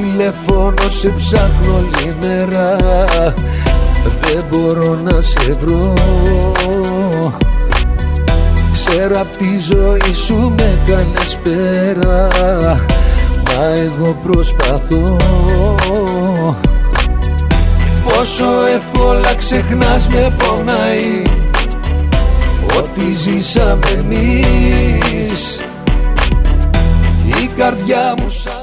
τηλεφώνω, σε ψάχνω όλη μέρα, δεν μπορώ να σε βρω. Ξέρω απ' τη ζωή σου με κάνες πέρα, μα εγώ προσπαθώ. Πόσο εύκολα ξεχνάς, με πονάει ό,τι ζήσαμε εμείς. Η καρδιά μου σαν